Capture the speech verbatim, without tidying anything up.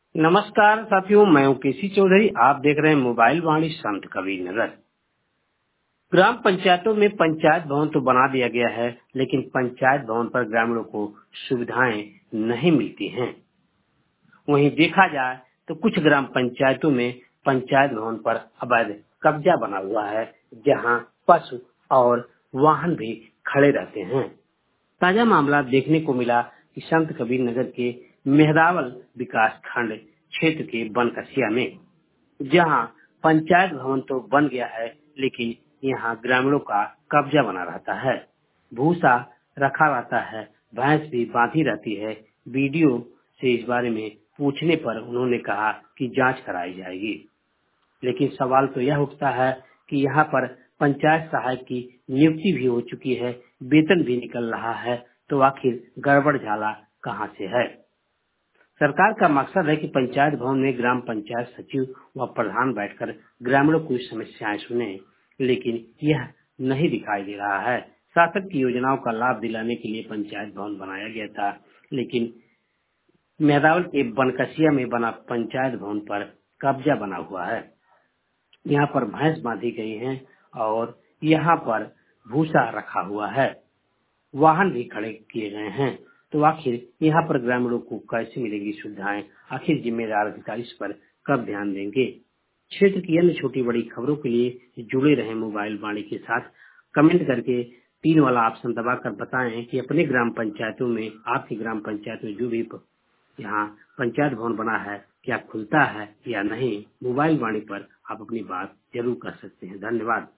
नमस्कार साथियों, मैं हूं केसी चौधरी। आप देख रहे हैं मोबाइल वाणी संत कबीर नगर। ग्राम पंचायतों में पंचायत भवन तो बना दिया गया है, लेकिन पंचायत भवन पर ग्रामीणों को सुविधाएं नहीं मिलती हैं। वहीं देखा जाए तो कुछ ग्राम पंचायतों में पंचायत भवन पर अवैध कब्जा बना हुआ है, जहां पशु और वाहन भी खड़े रहते हैं। ताजा मामला देखने को मिला कि संत कबीर नगर के मेहरावल विकास खंड क्षेत्र के बनकसिया में, जहां पंचायत भवन तो बन गया है, लेकिन यहां ग्रामीणों का कब्जा बना रहता है। भूसा रखा रहता है, भैंस भी बांधी रहती है। वीडियो से इस बारे में पूछने पर उन्होंने कहा कि जांच कराई जाएगी, लेकिन सवाल तो यह उठता है कि यहाँ पर पंचायत सहायक की नियुक्ति भी हो चुकी है, वेतन भी निकल रहा है, तो आखिर गड़बड़ झाला कहाँ से है। सरकार का मकसद है कि पंचायत भवन में ग्राम पंचायत सचिव व प्रधान बैठकर ग्रामीणों की समस्याएं सुने, लेकिन यह नहीं दिखाई दे रहा है। शासन की योजनाओं का लाभ दिलाने के लिए पंचायत भवन बनाया गया था, लेकिन मेदावल के बनकसिया में बना पंचायत भवन पर कब्जा बना हुआ है। यहाँ पर भैंस बांधी गई हैं और यहाँ पर भूसा रखा हुआ है, वाहन भी खड़े किए गए हैं। तो आखिर यहाँ पर ग्रामीणों को कैसे मिलेगी सुविधाएं? आखिर जिम्मेदार अधिकारी इस पर कब ध्यान देंगे? क्षेत्र की अन्य छोटी बड़ी खबरों के लिए जुड़े रहे मोबाइल वाणी के साथ। कमेंट करके तीन वाला ऑप्शन दबाकर बताएं कि अपने ग्राम पंचायतों में, आपकी ग्राम पंचायत में जो भी यहाँ पंचायत भवन बना है, क्या खुलता है या नहीं। मोबाइल वाणी पर आप अपनी बात जरूर कर सकते हैं। धन्यवाद।